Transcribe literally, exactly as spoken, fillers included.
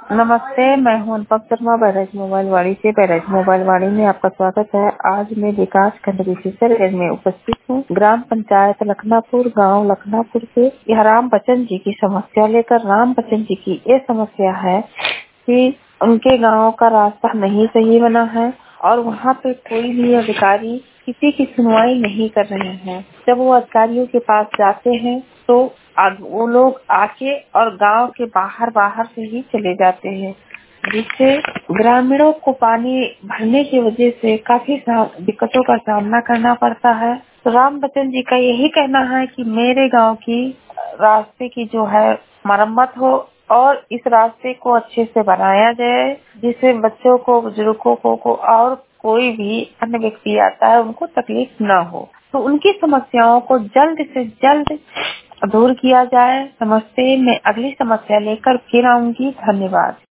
नमस्ते, मैं हूं अनुपम शर्मा, बहराइच मोबाइल वाड़ी से। बहराइच मोबाइल वाड़ी में आपका स्वागत है। आज मैं विकास खंड विशेषज्ञ में उपस्थित हूं। ग्राम पंचायत लखनापुर, गांव लखनापुर से यह राम बच्चन जी की समस्या लेकर राम बच्चन जी की ये समस्या है कि उनके गांव का रास्ता नहीं सही बना है और वहां पे कोई भी अधिकारी किसी की सुनवाई नहीं कर रहे हैं। जब वो अधिकारियों के पास जाते हैं तो आग- वो लोग आके और गांव के बाहर बाहर से ही चले जाते हैं, जिससे ग्रामीणों को पानी भरने की वजह से काफी सा- दिक्कतों का सामना करना पड़ता है। तो राम बच्चन जी का यही कहना है कि मेरे गांव की रास्ते की जो है मरम्मत हो और इस रास्ते को अच्छे से बनाया जाए, जिससे बच्चों को, बुजुर्गों को, को और कोई भी अन्य व्यक्ति आता है उनको तकलीफ न हो। तो उनकी समस्याओं को जल्द से जल्द दूर किया जाए। नमस्ते, मैं अगली समस्या लेकर फिर आऊंगी। धन्यवाद।